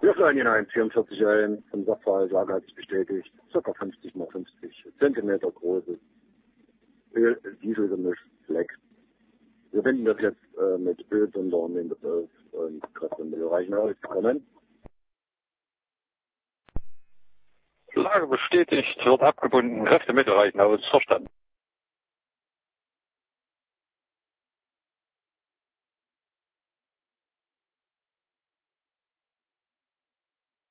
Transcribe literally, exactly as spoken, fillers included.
Wir für einen vierundvierzig ein, vom Sachverhaltslage hat sich bestätigt, ca. fünfzig mal fünfzig Zentimeter großes Öl, Dieselgemisch, Fleck. Wir binden das jetzt äh, mit Ölsonder und nehmen das auf und Kräfte mit reichen auskommen. Lage bestätigt, wird abgebunden, Kräftemittel reichen aus, verstanden.